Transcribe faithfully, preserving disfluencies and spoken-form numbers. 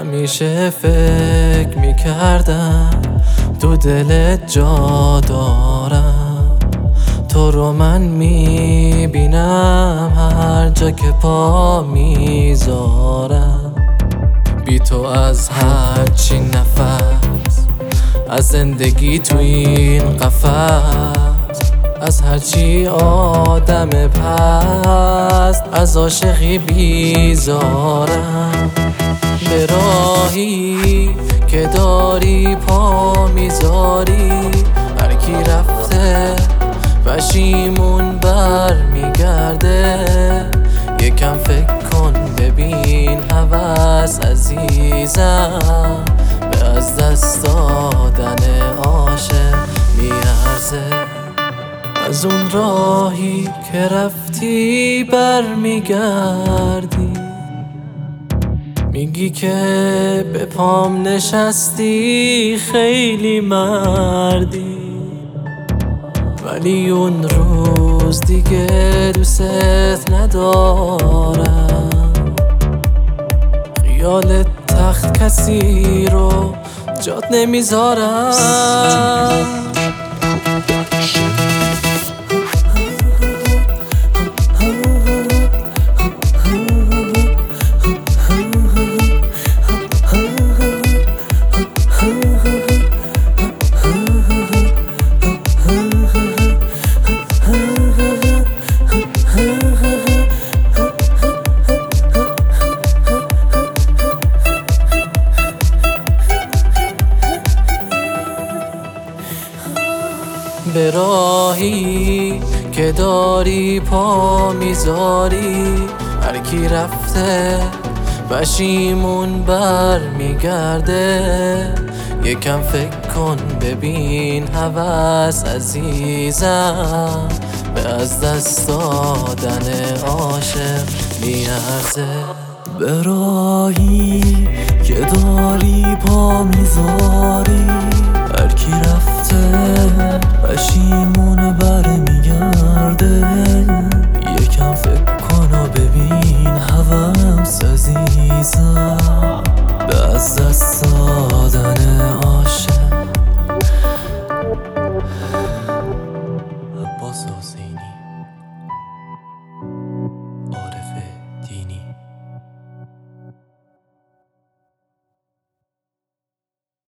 همیشه فکر میکردم تو دلت جا دارم، تو رو من میبینم هر جا که پا میذارم. بی تو از هرچی نفس، از زندگی تو این قفس، از هرچی آدم پست، از عاشقی بیزارم. به راهی که داری پا میذاری، هر کی رفته پشیمون بر میگرده. یکم فکر کن ببین هوس عزیزم، به از دست دادن عاشق میارزه. از اون راهی که رفتی بر میگردی، میگی که به پام نشستی خیلی مردی، ولی اون روز دیگه دوست ندارم. خیال تخت کسی رو جات نمیذارم. به راهی که داری پا میذاری، هر کی رفته پشیمون بر میگرده. یکم فکر کن ببین هوس عزیزم، به از دست دادن عاشق میارزه. به راهی که داری پا میذاری، هر کی رفته پشیمون بر میگرده. یکم فکر کن و ببین هوس عزیزم، به از دست دادن